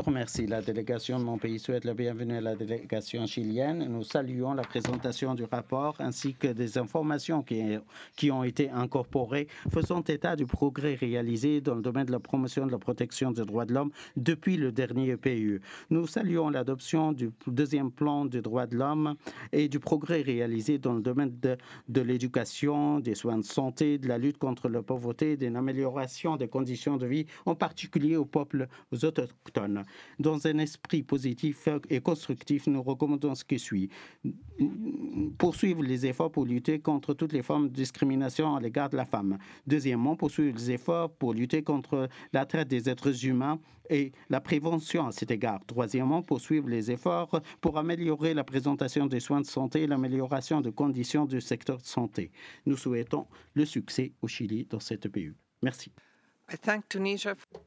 remercie. La délégation de mon pays souhaite la bienvenue à la délégation chilienne. Nous saluons la présentation du rapport ainsi que des informations qui ont été incorporées faisant état du progrès réalisé dans le domaine de la promotion et de la protection des droits de l'homme depuis le dernier PU. Nous saluons l'adoption du deuxième plan des droits de l'homme et du progrès réalisé dans le domaine de l'éducation, des soins de santé, de la lutte contre la pauvreté, d'une amélioration des conditions de vie, en particulier aux peuples autochtones. Dans un esprit positif et constructif, nous recommandons ce qui suit. Poursuivre les efforts pour lutter contre toutes les formes de discrimination à l'égard de la femme. Deuxièmement, poursuivre les efforts pour lutter contre la traite des êtres humains et la prévention à cet égard. Troisièmement, poursuivre les efforts pour améliorer la présentation des soins de santé et l'amélioration des conditions du secteur de santé. Nous souhaitons le succès au Chili dans cette PU. Merci. I thank Tunisia